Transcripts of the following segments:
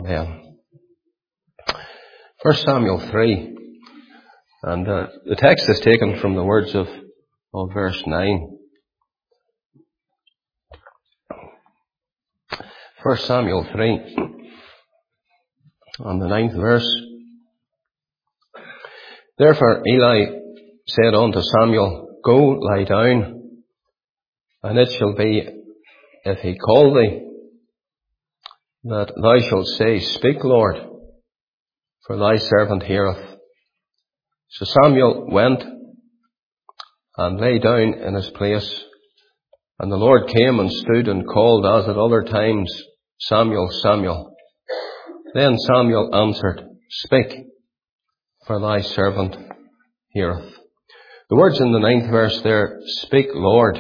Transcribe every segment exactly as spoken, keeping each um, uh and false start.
Yeah. First Samuel three, and uh, the text is taken from the words of, of verse nine. First Samuel three, and the ninth verse. Therefore Eli said unto Samuel, Go lie down, and it shall be, if he call thee, that thou shalt say, Speak, Lord, for thy servant heareth. So Samuel went and lay down in his place, and the Lord came and stood and called as at other times, Samuel, Samuel. Then Samuel answered, Speak, for thy servant heareth. The words in the ninth verse there, Speak, Lord,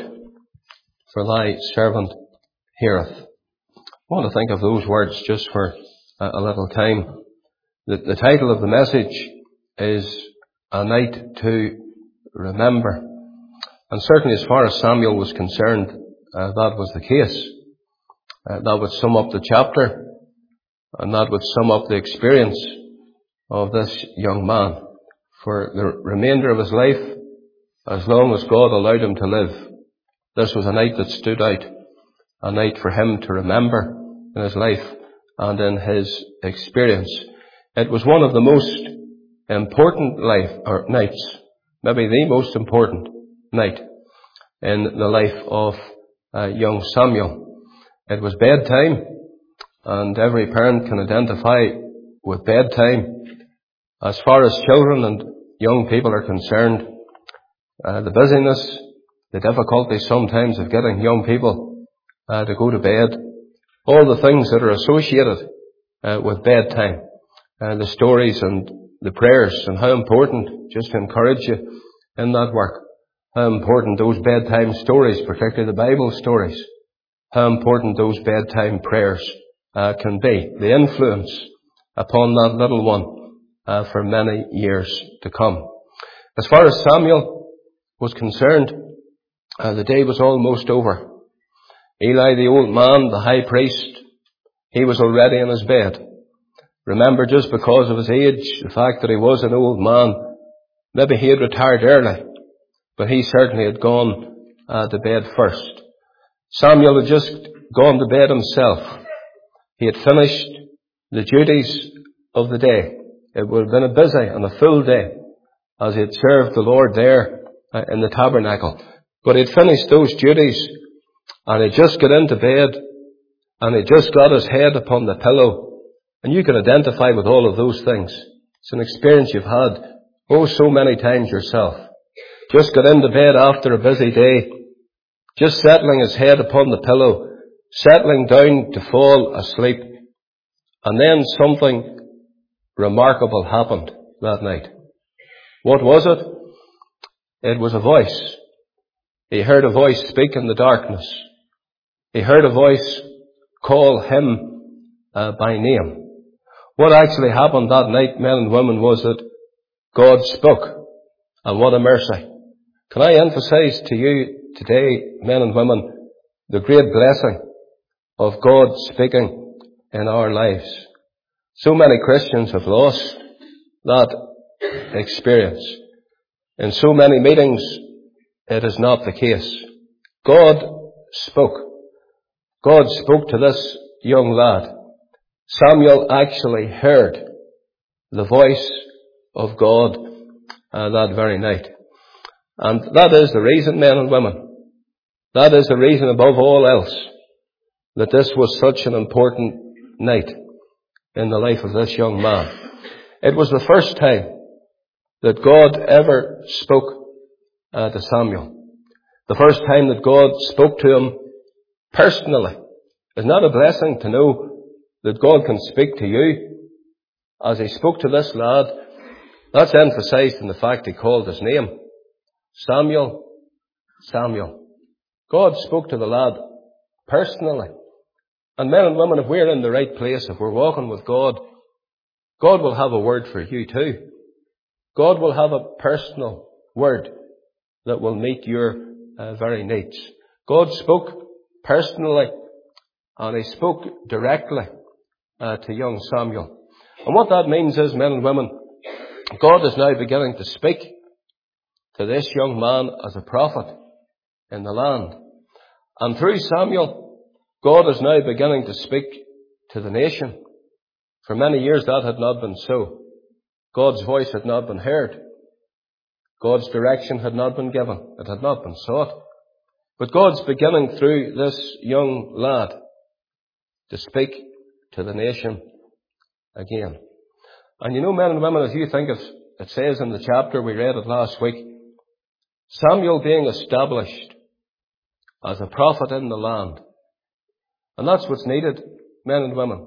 for thy servant heareth. I want to think of those words just for a, a little time. The, the title of the message is A Night to Remember. And certainly as far as Samuel was concerned, uh, that was the case. Uh, that would sum up the chapter, and that would sum up the experience of this young man for the remainder of his life, as long as God allowed him to live. This was a night that stood out, a night for him to remember in his life and in his experience. It was one of the most important life or nights, maybe the most important night in the life of uh, young Samuel. It was bedtime, and every parent can identify with bedtime. As far as children and young people are concerned, uh, the busyness, the difficulty sometimes of getting young people uh, to go to bed, all the things that are associated uh, with bedtime, uh, the stories and the prayers, and how important, just to encourage you in that work, how important those bedtime stories, particularly the Bible stories, how important those bedtime prayers uh, can be, the influence upon that little one uh, for many years to come. As far as Samuel was concerned, uh, the day was almost over. Eli, the old man, the high priest, he was already in his bed. Remember, just because of his age, the fact that he was an old man, maybe he had retired early, but he certainly had gone uh, to bed first. Samuel had just gone to bed himself. He had finished the duties of the day. It would have been a busy and a full day as he had served the Lord there uh, in the tabernacle. But he had finished those duties, and he just got into bed, and he just got his head upon the pillow. And you can identify with all of those things. It's an experience you've had, oh, so many times yourself. Just got into bed after a busy day, just settling his head upon the pillow, settling down to fall asleep. And then something remarkable happened that night. What was it? It was a voice. He heard a voice speak in the darkness. He heard a voice call him uh, by name. What actually happened that night, men and women, was that God spoke. And what a mercy. Can I emphasize to you today, men and women, the great blessing of God speaking in our lives. So many Christians have lost that experience. In so many meetings, it is not the case. God spoke. God spoke to this young lad. Samuel actually heard the voice of God uh, that very night. And that is the reason, men and women, that is the reason above all else, that this was such an important night in the life of this young man. It was the first time that God ever spoke uh, to Samuel. The first time that God spoke to him personally. Isn't that a blessing to know that God can speak to you as he spoke to this lad? That's emphasized in the fact he called his name. Samuel, Samuel. God spoke to the lad personally. And men and women, if we're in the right place, if we're walking with God, God will have a word for you too. God will have a personal word that will meet your uh, very needs. God spoke personally, and he spoke directly uh, to young Samuel. And what that means is, men and women, God is now beginning to speak to this young man as a prophet in the land. And through Samuel, God is now beginning to speak to the nation. For many years that had not been so. God's voice had not been heard. God's direction had not been given. It had not been sought. But God's beginning through this young lad to speak to the nation again. And you know, men and women, as you think of, it says in the chapter, we read it last week, Samuel being established as a prophet in the land. And that's what's needed, men and women.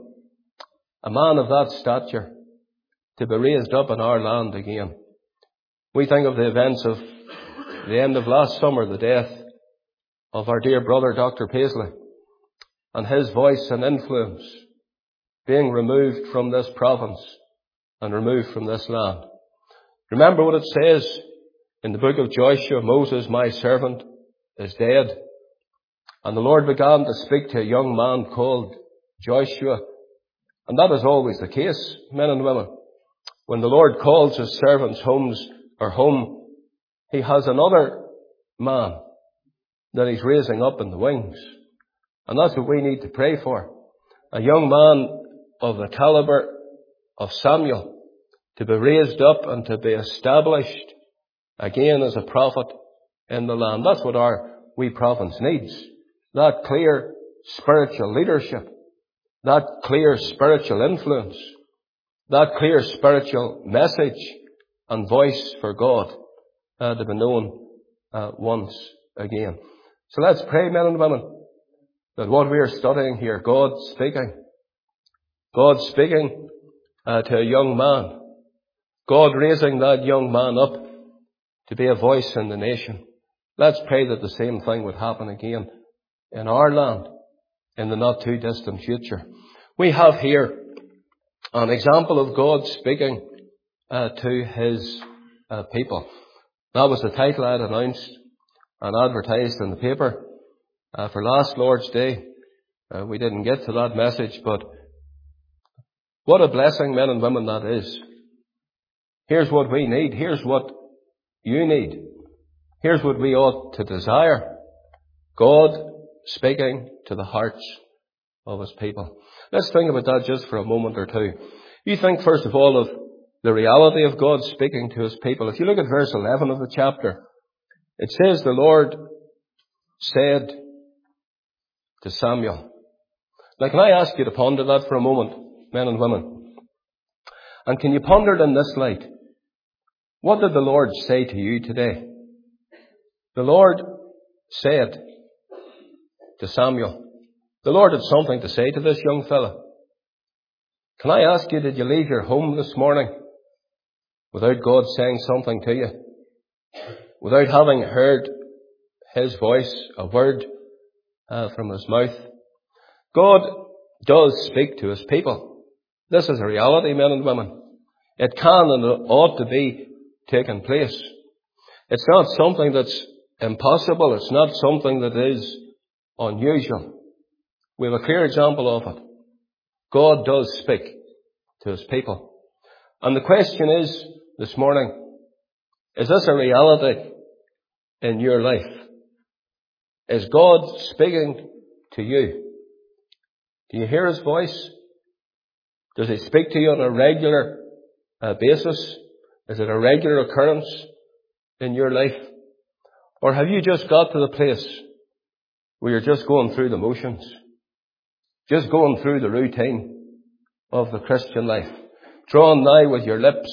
A man of that stature to be raised up in our land again. We think of the events of the end of last summer, the death of our dear brother, Doctor Paisley, and his voice and influence being removed from this province and removed from this land. Remember what it says in the book of Joshua, Moses, my servant, is dead. And the Lord began to speak to a young man called Joshua. And that is always the case, men and women. When the Lord calls his servants homes or home, he has another man that he's raising up in the wings. And that's what we need to pray for. A young man of the caliber of Samuel to be raised up and to be established again as a prophet in the land. That's what our wee province needs. That clear spiritual leadership. That clear spiritual influence. That clear spiritual message and voice for God uh, to be known uh, once again. So let's pray, men and women, that what we are studying here, God speaking, God speaking uh, to a young man, God raising that young man up to be a voice in the nation. Let's pray that the same thing would happen again in our land in the not too distant future. We have here an example of God speaking uh, to his uh, people. That was the title I had announced and advertised in the paper uh, for last Lord's Day. Uh, we didn't get to that message, but what a blessing, men and women, that is. Here's what we need. Here's what you need. Here's what we ought to desire. God speaking to the hearts of his people. Let's think about that just for a moment or two. You think, first of all, of the reality of God speaking to his people. If you look at verse eleven of the chapter, it says, the Lord said to Samuel. Now, can I ask you to ponder that for a moment, men and women? And can you ponder it in this light? What did the Lord say to you today? The Lord said to Samuel. The Lord had something to say to this young fella. Can I ask you, did you leave your home this morning without God saying something to you? Without having heard his voice, a word uh, from his mouth? God does speak to his people. This is a reality, men and women. It can and it ought to be taking place. It's not something that's impossible. It's not something that is unusual. We have a clear example of it. God does speak to his people. And the question is, this morning, is this a reality in your life? Is God speaking to you? Do you hear his voice? Does he speak to you on a regular uh, basis? Is it a regular occurrence in your life? Or have you just got to the place where you're just going through the motions? Just going through the routine of the Christian life. Drawn nigh with your lips,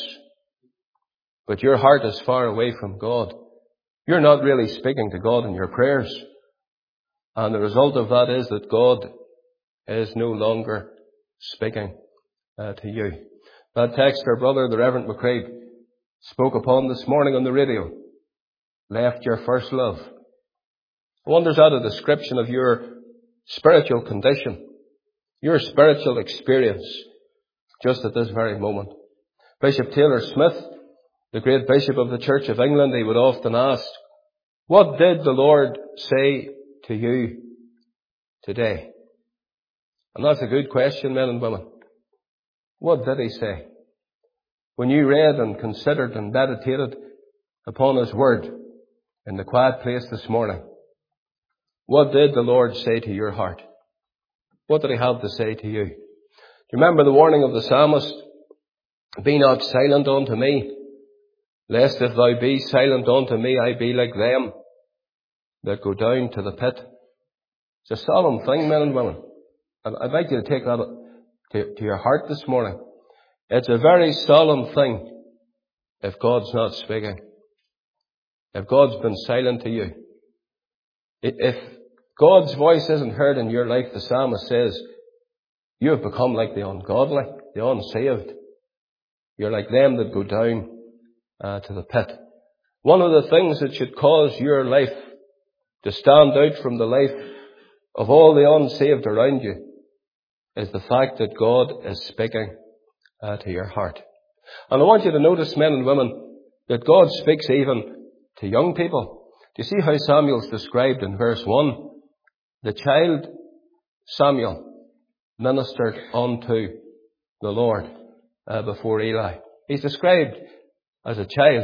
but your heart is far away from God. You're not really speaking to God in your prayers. And the result of that is that God is no longer speaking uh, to you. That text our brother, the Reverend McCrae, spoke upon this morning on the radio, left your first love. I wonder, is that a description of your spiritual condition, your spiritual experience, just at this very moment? Bishop Taylor Smith, the great bishop of the Church of England, he would often ask, what did the Lord say to you today? And that's a good question, men and women. What did he say? When you read and considered and meditated upon his word in the quiet place this morning, what did the Lord say to your heart? What did he have to say to you? Do you remember the warning of the psalmist? Be not silent unto me, lest if thou be silent unto me, I be like them that go down to the pit. It's a solemn thing, men and women. And I'd like you to take that to, to your heart this morning. It's a very solemn thing if God's not speaking. If God's been silent to you. If God's voice isn't heard in your life, the psalmist says, you have become like the ungodly, the unsaved. You're like them that go down uh, to the pit. One of the things that should cause your life to stand out from the life of all the unsaved around you is the fact that God is speaking uh, to your heart. And I want you to notice, men and women, that God speaks even to young people. Do you see how Samuel's described in verse one? The child Samuel ministered unto the Lord uh, before Eli. He's described as a child.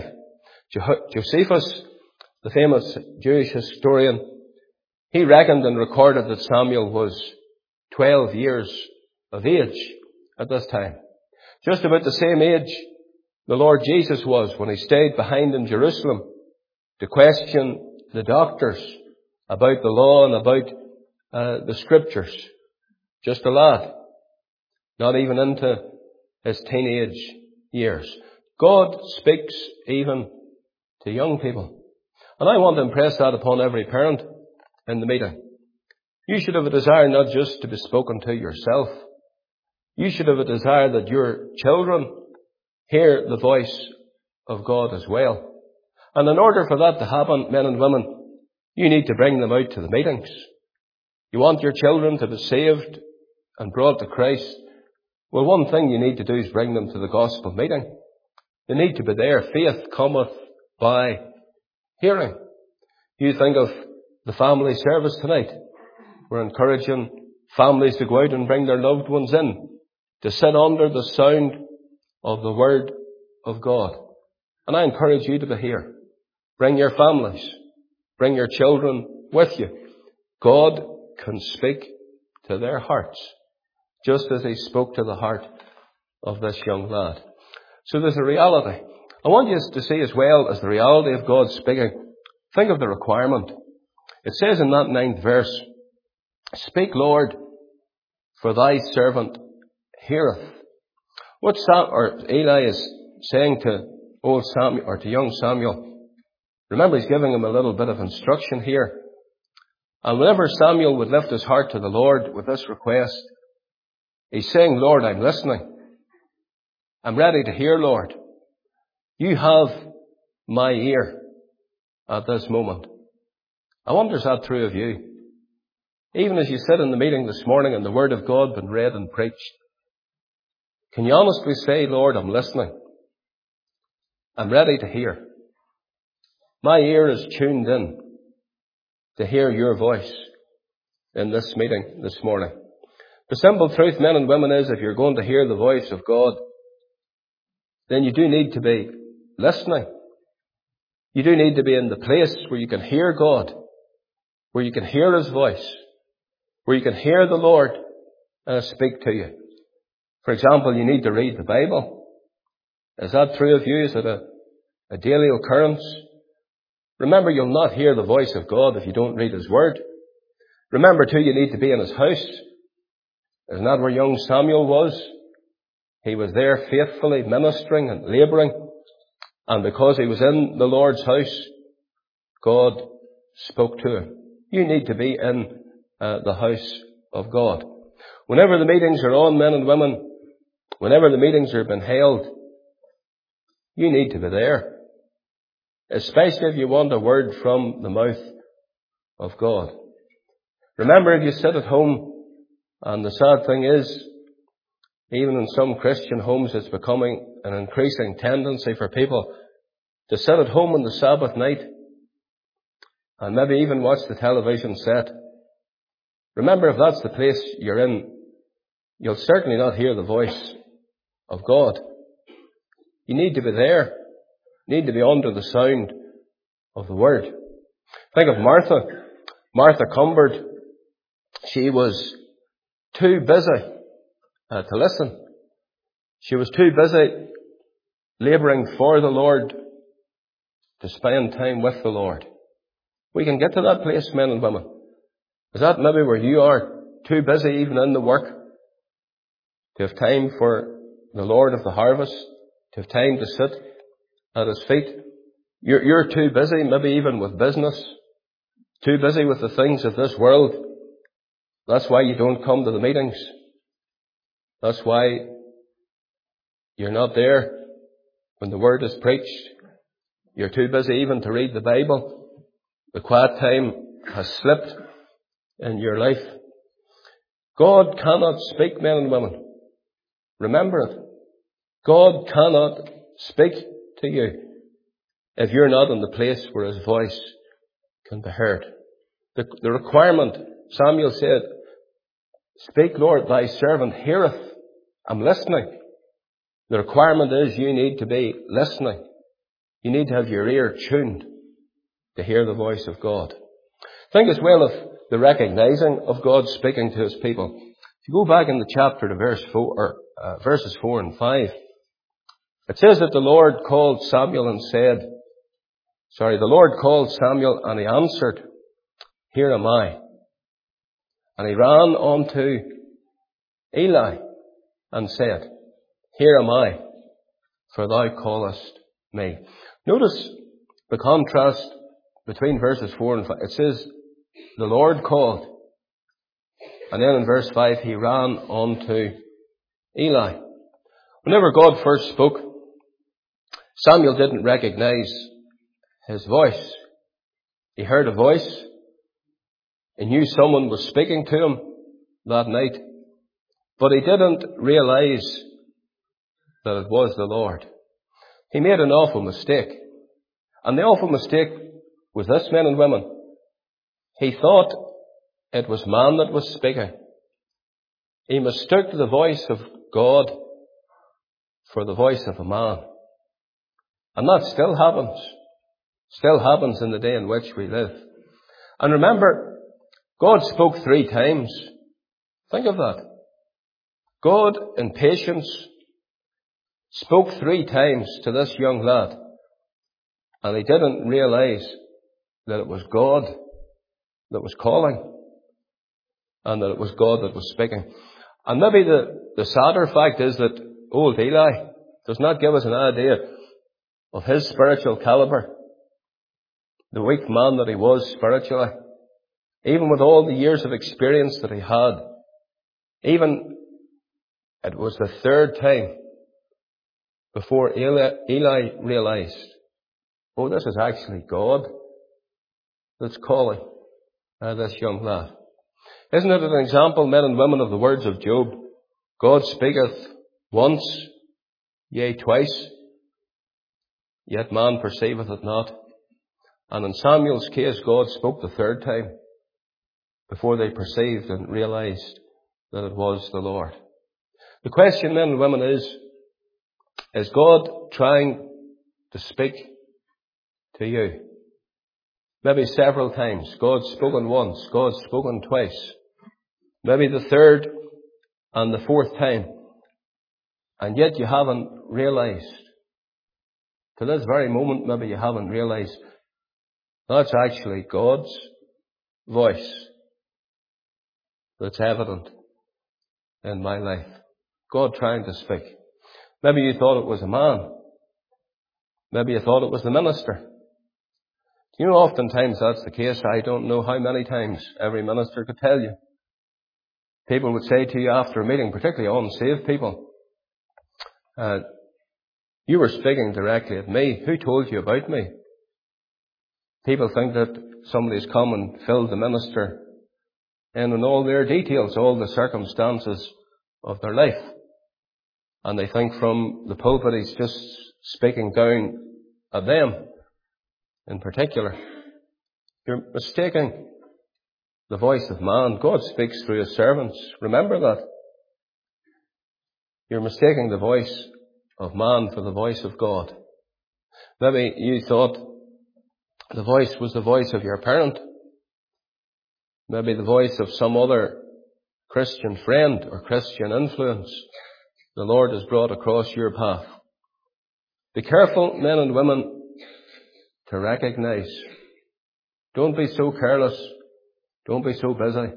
Josephus, the famous Jewish historian, he reckoned and recorded that Samuel was twelve years of age at this time. Just about the same age the Lord Jesus was when he stayed behind in Jerusalem to question the doctors about the law and about uh, the scriptures. Just a lad, not even into his teenage years. God speaks even to young people. And I want to impress that upon every parent in the meeting. You should have a desire not just to be spoken to yourself. You should have a desire that your children hear the voice of God as well. And in order for that to happen, men and women, you need to bring them out to the meetings. You want your children to be saved and brought to Christ. Well, one thing you need to do is bring them to the gospel meeting. They need to be there. Faith cometh by hearing. You think of the family service tonight. We're encouraging families to go out and bring their loved ones in to sit under the sound of the Word of God. And I encourage you to be here. Bring your families. Bring your children with you. God can speak to their hearts, just as he spoke to the heart of this young lad. So there's a reality. I want you to see as well as the reality of God speaking. Think of the requirement. It says in that ninth verse, speak, Lord, for thy servant heareth. What Sam, or Eli is saying to old Samuel, or to young Samuel, remember he's giving him a little bit of instruction here. And whenever Samuel would lift his heart to the Lord with this request, he's saying, Lord, I'm listening. I'm ready to hear, Lord. You have my ear at this moment. I wonder, is that true of you? Even as you sit in the meeting this morning and the Word of God been read and preached, can you honestly say, Lord, I'm listening. I'm ready to hear. My ear is tuned in to hear your voice in this meeting this morning. The simple truth, men and women, is if you're going to hear the voice of God, then you do need to be listening. You do need to be in the place where you can hear God, where you can hear his voice, where you can hear the Lord uh, speak to you. For example, you need to read the Bible. Is that true of you? Is it a, a daily occurrence? Remember, you'll not hear the voice of God if you don't read his word. Remember, too, you need to be in his house. Isn't that where young Samuel was? He was there faithfully ministering and labouring. And because he was in the Lord's house, God spoke to him. You need to be in uh, the house of God. Whenever the meetings are on, men and women, whenever the meetings are being held, you need to be there. Especially if you want a word from the mouth of God. Remember, if you sit at home, and the sad thing is, even in some Christian homes, it's becoming an increasing tendency for people to sit at home on the Sabbath night and maybe even watch the television set. Remember, if that's the place you're in, you'll certainly not hear the voice of God. You need to be there. You need to be under the sound of the word. Think of Martha. Martha Cumberd. She was too busy uh, to listen. She was too busy labouring for the Lord to spend time with the Lord. We can get to that place, men and women. Is that maybe where you are? Too busy even in the work to have time for the Lord of the harvest, to have time to sit at His feet. You're, you're too busy, maybe even with business, too busy with the things of this world. That's why you don't come to the meetings. That's why you're not there when the word is preached. You're too busy even to read the Bible. The quiet time has slipped in your life. God cannot speak, men and women. Remember it. God cannot speak to you if you're not in the place where His voice can be heard. The, the requirement, Samuel said, "Speak, Lord, thy servant heareth." I'm listening. The requirement is you need to be listening. You need to have your ear tuned to hear the voice of God. Think as well of the recognizing of God speaking to His people. If you go back in the chapter to verse four, or, uh, verses four and five, it says that the Lord called Samuel and said, sorry, the Lord called Samuel and he answered, "Here am I." And he ran unto Eli and said, "Here am I, for thou callest me." Notice the contrast between verses four and five. It says, the Lord called. And then in verse five, he ran unto Eli. Whenever God first spoke, Samuel didn't recognize His voice. He heard a voice. He knew someone was speaking to him that night. But he didn't realize that it was the Lord. He made an awful mistake. And the awful mistake was this, men and women. He thought it was man that was speaking. He mistook the voice of God for the voice of a man. And that still happens. Still happens in the day in which we live. And remember, God spoke three times. Think of that. God, in patience, spoke three times to this young lad. And he didn't realize that it was God that was calling. And that it was God that was speaking. And maybe the, the sadder fact is that old Eli does not give us an idea of his spiritual caliber. The weak man that he was spiritually. Even with all the years of experience that he had. Even it was the third time before Eli, Eli realized, oh, this is actually God that's calling uh, this young lad. Isn't it an example, men and women, of the words of Job? God speaketh once, yea, twice, yet man perceiveth it not. And in Samuel's case, God spoke the third time before they perceived and realized that it was the Lord. The question, men and women, is, is God trying to speak to you? Maybe several times. God's spoken once. God's spoken twice. Maybe the third and the fourth time. And yet you haven't realized. To this very moment, maybe you haven't realized that's actually God's voice that's evident in my life. God trying to speak. Maybe you thought it was a man. Maybe you thought it was the minister. You know, oftentimes that's the case. I don't know how many times every minister could tell you. People would say to you after a meeting, particularly unsaved people, uh, you were speaking directly at me. Who told you about me? People think that somebody's come and filled the minister in on all their details, all the circumstances of their life. And they think from the pulpit he's just speaking down at them in particular. You're mistaking the voice of man. God speaks through His servants. Remember that. You're mistaking the voice of man for the voice of God. Maybe you thought the voice was the voice of your parent. Maybe the voice of some other Christian friend or Christian influence the Lord has brought across your path. Be careful, men and women, to recognize. Don't be so careless. Don't be so busy.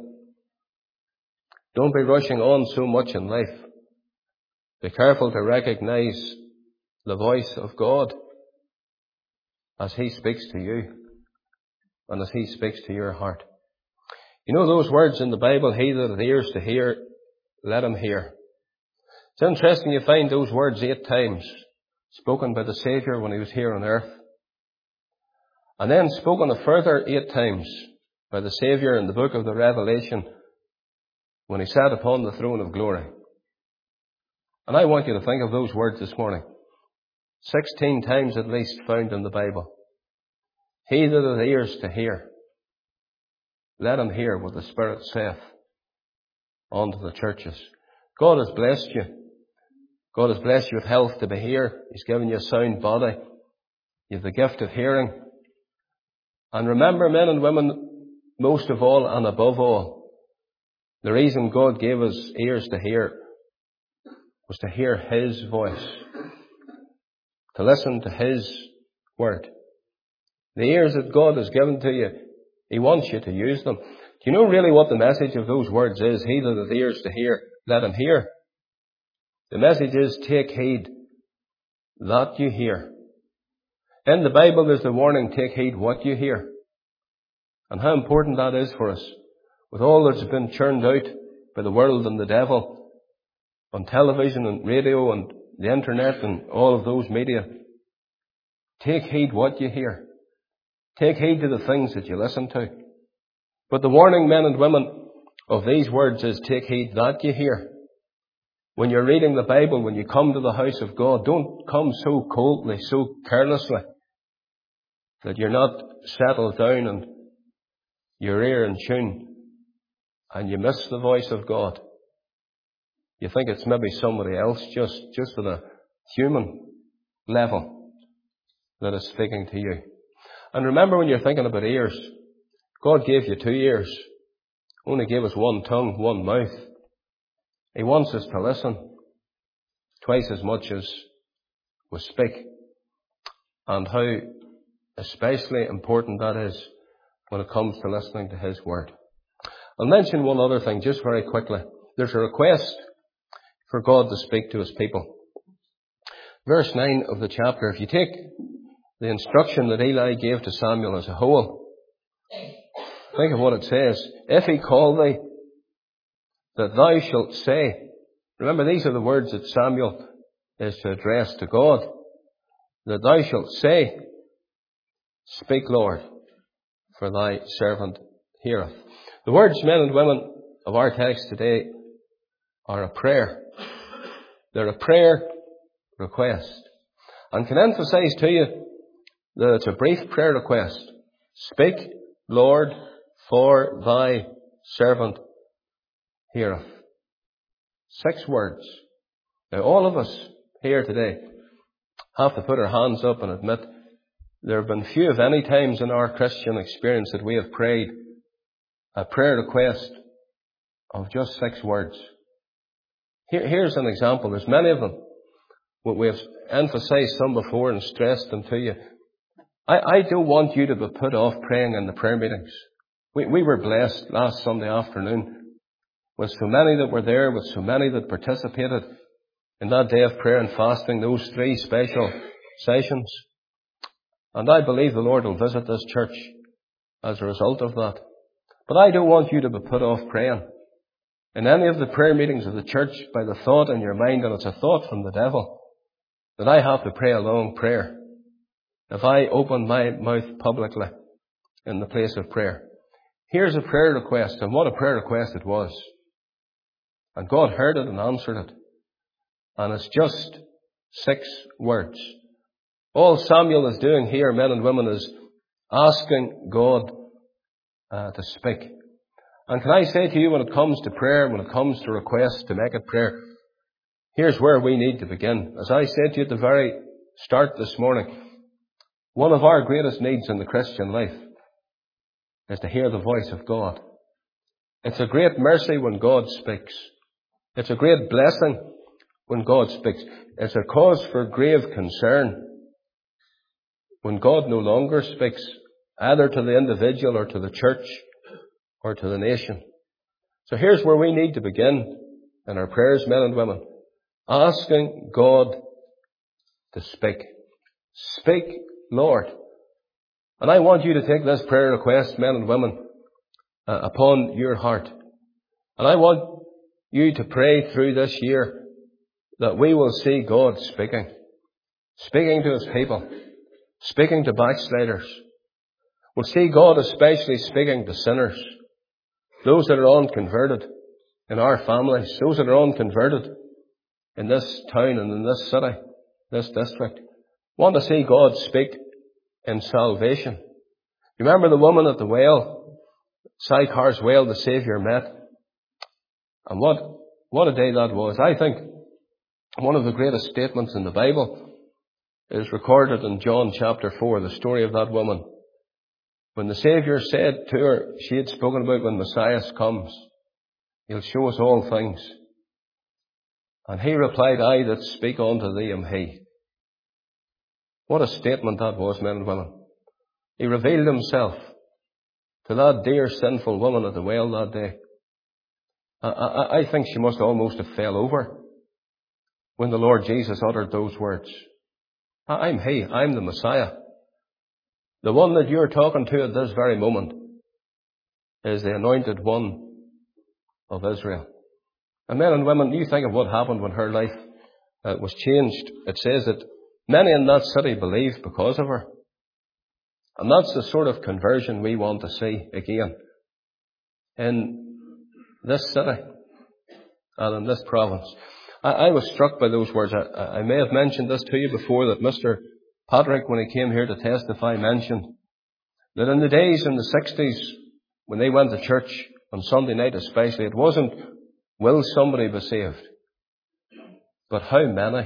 Don't be rushing on so much in life. Be careful to recognize the voice of God as He speaks to you and as He speaks to your heart. You know those words in the Bible, he that hath ears to hear, let him hear. It's interesting you find those words eight times spoken by the Saviour when He was here on earth. And then spoken a further eight times by the Saviour in the book of the Revelation when He sat upon the throne of glory. And I want you to think of those words this morning. Sixteen times at least found in the Bible. He that hath ears to hear, let him hear what the Spirit saith unto the churches. God has blessed you. God has blessed you with health to be here. He's given you a sound body. You have the gift of hearing. And remember, men and women, most of all and above all, the reason God gave us ears to hear was to hear His voice, to listen to His word. The ears that God has given to you, He wants you to use them. Do you know really what the message of those words is? He that hath ears to hear, let him hear. The message is, take heed that you hear. In the Bible there's the warning, take heed what you hear. And how important that is for us. With all that's been churned out by the world and the devil, on television and radio and the internet and all of those media, take heed what you hear. Take heed to the things that you listen to. But the warning, men and women, of these words is, take heed that you hear. When you're reading the Bible, when you come to the house of God, don't come so coldly, so carelessly, that you're not settled down and your ear in tune, and you miss the voice of God. You think it's maybe somebody else, just, just at a human level, that is speaking to you. And remember, when you're thinking about ears, God gave you two ears. Only gave us one tongue, one mouth. He wants us to listen twice as much as we speak. And how especially important that is when it comes to listening to His word. I'll mention one other thing just very quickly. There's a request for God to speak to His people. Verse nine of the chapter, if you take the instruction that Eli gave to Samuel as a whole, think of what it says. If he call thee, that thou shalt say. Remember, these are the words that Samuel is to address to God. That thou shalt say, speak, Lord, for thy servant heareth. The words, men and women, of our text today are a prayer. They're a prayer request. And can emphasize to you that it's a brief prayer request. Speak, Lord, for thy servant heareth. Six words. Now, all of us here today have to put our hands up and admit there have been few, if any, times in our Christian experience that we have prayed a prayer request of just six words. Here, here's an example. There's many of them. We have emphasized some before and stressed them to you. I, I don't want you to be put off praying in the prayer meetings. We, we were blessed last Sunday afternoon with so many that were there, with so many that participated in that day of prayer and fasting, those three special sessions. And I believe the Lord will visit this church as a result of that. But I don't want you to be put off praying in any of the prayer meetings of the church by the thought in your mind, and it's a thought from the devil, that I have to pray a long prayer if I open my mouth publicly in the place of prayer. Here's a prayer request, and what a prayer request it was. And God heard it and answered it. And it's just six words. All Samuel is doing here, men and women, is asking God uh, to speak. And can I say to you, when it comes to prayer, when it comes to requests to make it prayer, here's where we need to begin. As I said to you at the very start this morning, one of our greatest needs in the Christian life is to hear the voice of God. It's a great mercy when God speaks. It's a great blessing when God speaks. It's a cause for grave concern when God no longer speaks, either to the individual or to the church or to the nation. So here's where we need to begin in our prayers, men and women, asking God to speak. Speak, Lord. And I want you to take this prayer request, men and women, uh, upon your heart. And I want you to pray through this year that we will see God speaking. Speaking to His people. Speaking to backsliders. We'll see God especially speaking to sinners. Those that are unconverted in our families. Those that are unconverted in this town and in this city, this district. Want to see God speak in salvation. You remember the woman at the well, Sychar's well, the Saviour met. And what, what a day that was. I think one of the greatest statements in the Bible is recorded in John chapter four, the story of that woman. When the Saviour said to her, she had spoken about when Messiah comes, He'll show us all things. And He replied, I that speak unto thee am He. What a statement that was, men and women. He revealed Himself to that dear sinful woman at the well that day. I, I, I think she must almost have fell over when the Lord Jesus uttered those words. I'm He. I'm the Messiah. The one that you're talking to at this very moment is the anointed one of Israel. And men and women, you think of what happened when her life uh, was changed. It says that many in that city believed because of her. And that's the sort of conversion we want to see again in this city and in this province. I, I was struck by those words. I, I may have mentioned this to you before, that Mister Patrick, when he came here to testify, mentioned that in the days in the sixties, when they went to church on Sunday night especially, it wasn't, will somebody be saved? But how many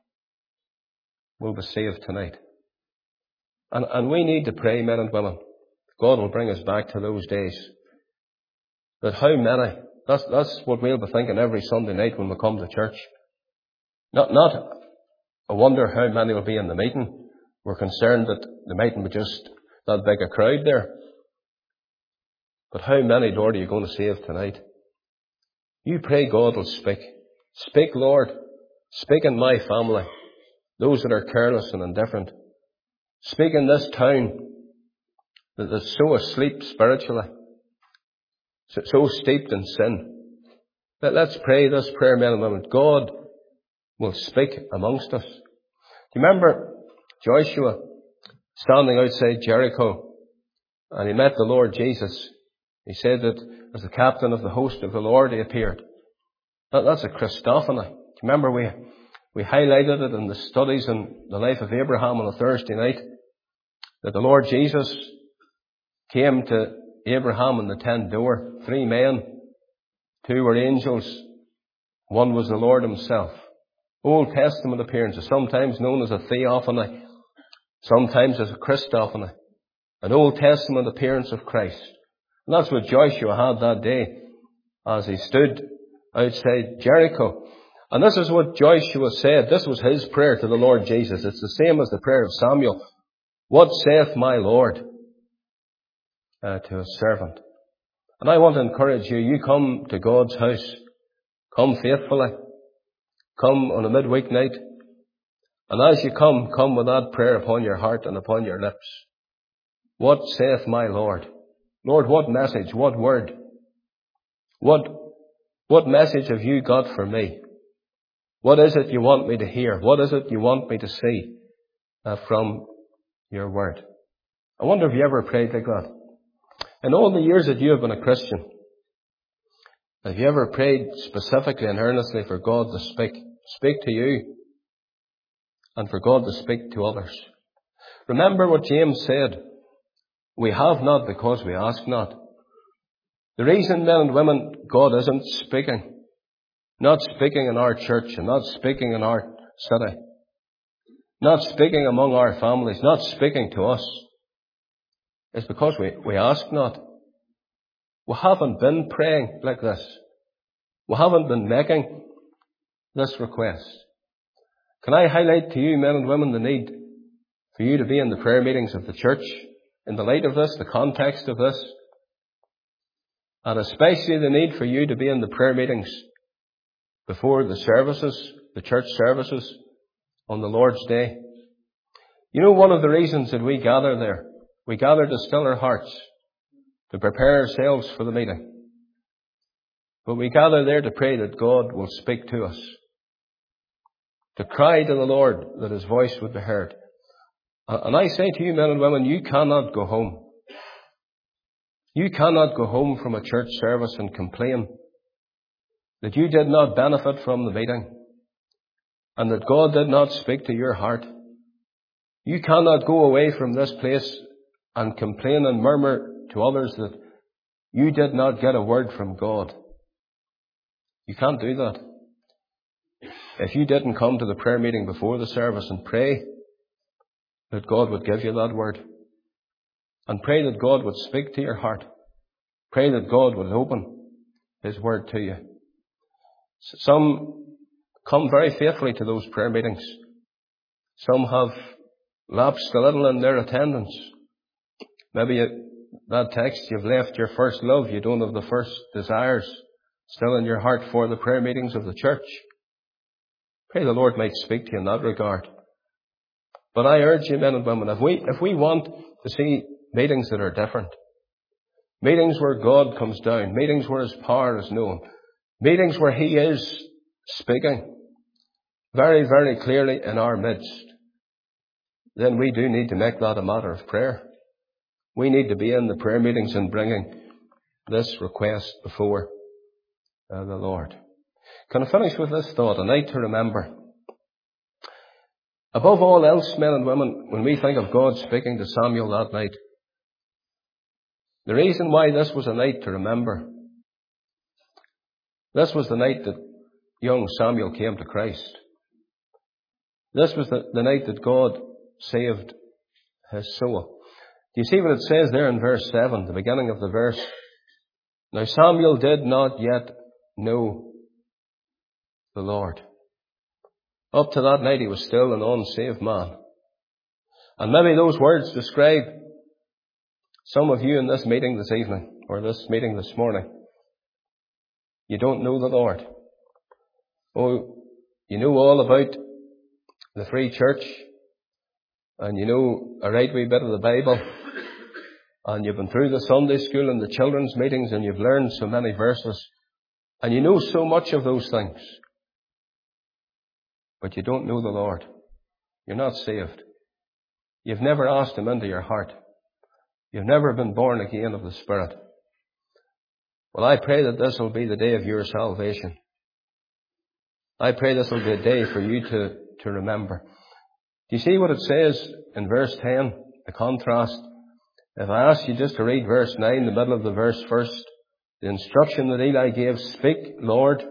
will be saved tonight? And, and we need to pray, men and women, God will bring us back to those days. That how many, that's, that's what we'll be thinking every Sunday night when we come to church. Not, not, I wonder how many will be in the meeting. We're concerned that the meeting be just that big a crowd there. But how many, Lord, are you going to save tonight? You pray God will speak. Speak, Lord. Speak in my family. Those that are careless and indifferent. Speak in this town that is so asleep spiritually. So, so steeped in sin. Let, let's pray this prayer, men and women. God will speak amongst us. Do you remember Joshua standing outside Jericho and he met the Lord Jesus? He said that as the captain of the host of the Lord, He appeared. That, that's a Christophany. Do you remember we, we highlighted it in the studies in the life of Abraham on a Thursday night, that the Lord Jesus came to Abraham in the tent door. Three men, two were angels, one was the Lord Himself. Old Testament appearances, sometimes known as a theophany, sometimes as a Christophany, an Old Testament appearance of Christ. And that's what Joshua had that day as he stood outside Jericho. And this is what Joshua said. This was his prayer to the Lord Jesus. It's the same as the prayer of Samuel. What saith my Lord uh, to His servant? And I want to encourage you, you come to God's house. Come faithfully. Come on a midweek night. And as you come, come with that prayer upon your heart and upon your lips. What saith my Lord? Lord, what message, what word, what, what message have you got for me? What is it you want me to hear? What is it you want me to see uh, from your word? I wonder if you ever prayed like that. In all the years that you have been a Christian, have you ever prayed specifically and earnestly for God to speak, speak to you and for God to speak to others? Remember what James said. We have not because we ask not. The reason, men and women, God isn't speaking not speaking in our church and not speaking in our city, not speaking among our families, not speaking to us, is because we, we ask not. We haven't been praying like this. We haven't been making this request. Can I highlight to you, men and women, the need for you to be in the prayer meetings of the church in the light of this, the context of this, and especially the need for you to be in the prayer meetings before the services, the church services on the Lord's Day. You know, one of the reasons that we gather there, we gather to still our hearts, to prepare ourselves for the meeting. But we gather there to pray that God will speak to us, to cry to the Lord that His voice would be heard. And I say to you, men and women, you cannot go home. You cannot go home from a church service and complain that you did not benefit from the meeting and that God did not speak to your heart. You cannot go away from this place and complain and murmur to others that you did not get a word from God. You can't do that. If you didn't come to the prayer meeting before the service and pray that God would give you that word, and pray that God would speak to your heart, pray that God would open His word to you. Some come very faithfully to those prayer meetings. Some have lapsed a little in their attendance. Maybe you, that text, you've left your first love. You don't have the first desires still in your heart for the prayer meetings of the church. Pray the Lord might speak to you in that regard. But I urge you, men and women, if we, if we want to see meetings that are different, meetings where God comes down, meetings where His power is known, meetings where He is speaking very, very clearly in our midst, then we do need to make that a matter of prayer. We need to be in the prayer meetings and bringing this request before uh, the Lord. Can I finish with this thought? A night to remember. Above all else, men and women, when we think of God speaking to Samuel that night, the reason why this was a night to remember, this was the night that young Samuel came to Christ. This was the, the night that God saved his soul. Do you see what it says there in verse seven, the beginning of the verse? Now Samuel did not yet know the Lord. Up to that night he was still an unsaved man. And maybe those words describe some of you in this meeting this evening, or this meeting this morning. You don't know the Lord. Oh, you know all about the free church, and you know a right wee bit of the Bible, and you've been through the Sunday school and the children's meetings, and you've learned so many verses, and you know so much of those things. But you don't know the Lord. You're not saved. You've never asked Him into your heart. You've never been born again of the Spirit. Well, I pray that this will be the day of your salvation. I pray this will be a day for you to, to remember. Do you see what it says in verse ten, the contrast? If I ask you just to read verse nine, the middle of the verse first, the instruction that Eli gave, speak, Lord,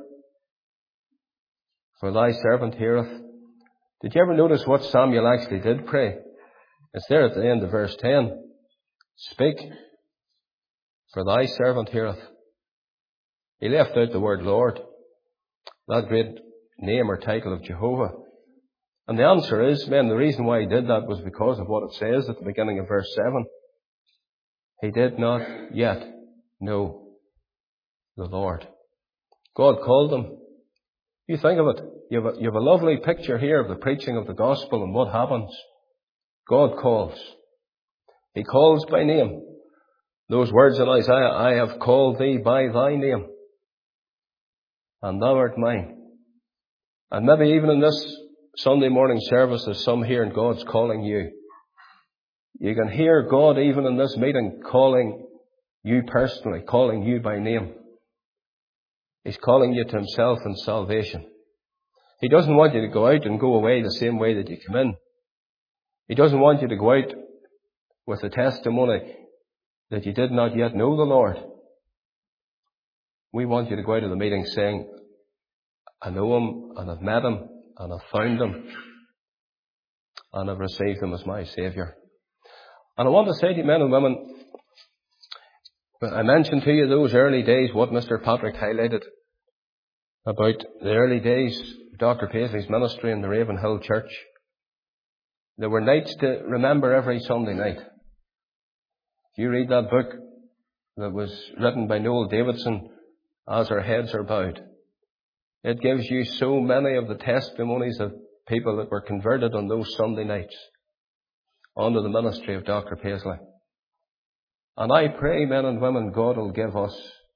for thy servant heareth. Did you ever notice what Samuel actually did pray? It's there at the end of verse ten. Speak, for thy servant heareth. He left out the word Lord, that great name or title of Jehovah. And the answer is, men, the reason why he did that was because of what it says at the beginning of verse seven. He did not yet know the Lord. God called him. You think of it. You have, a, you have a lovely picture here of the preaching of the gospel and what happens. God calls. He calls by name. Those words in Isaiah, I have called thee by thy name, and thou art mine. And maybe even in this Sunday morning service, there's some here and God's calling you. You can hear God even in this meeting calling you personally, calling you by name. He's calling you to Himself in salvation. He doesn't want you to go out and go away the same way that you come in. He doesn't want you to go out with the testimony that you did not yet know the Lord. We want you to go out of the meeting saying, I know him, and I've met him, and I've found him, and I've received him as my Saviour. And I want to say to you, men and women, I mentioned to you those early days, what Mister Patrick highlighted about the early days of Doctor Paisley's ministry in the Ravenhill Church. There were nights to remember every Sunday night. If you read that book that was written by Noel Davidson, As Our Heads Are Bowed, it gives you so many of the testimonies of people that were converted on those Sunday nights under the ministry of Doctor Paisley. And I pray, men and women, God will give us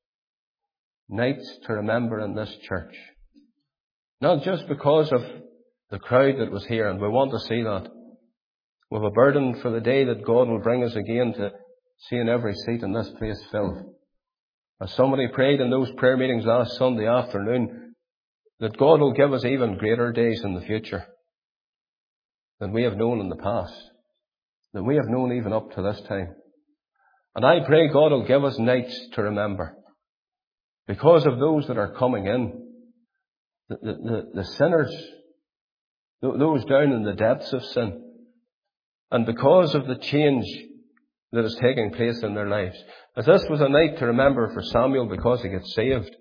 nights to remember in this church. Not just because of the crowd that was here, and we want to see that. We have a burden for the day that God will bring us again to seeing every seat in this place filled. As somebody prayed in those prayer meetings last Sunday afternoon, that God will give us even greater days in the future than we have known in the past, that we have known even up to this time. And I pray God will give us nights to remember, because of those that are coming in, the, the, the, the sinners, those down in the depths of sin, and because of the change that is taking place in their lives. As this was a night to remember for Samuel because he gets saved,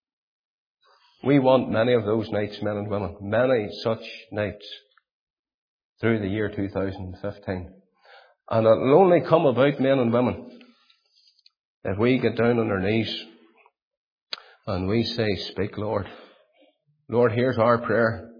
we want many of those nights, men and women, many such nights through the year two thousand fifteen. And it will only come about, men and women, if we get down on our knees and we say, speak, Lord. Lord, here's our prayer.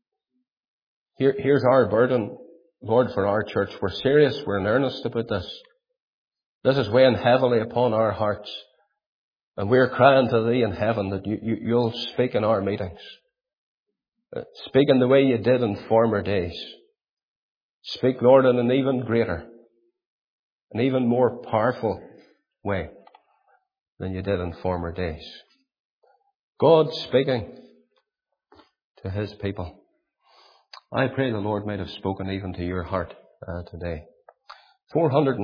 Here, here's our burden, Lord, for our church. We're serious. We're in earnest about this. This is weighing heavily upon our hearts. And we're crying to Thee in heaven that you, you, you'll speak in our meetings. Uh, speak in the way you did in former days. Speak, Lord, in an even greater, an even more powerful way than you did in former days. God speaking to His people. I pray the Lord might have spoken even to your heart uh, today. four hundred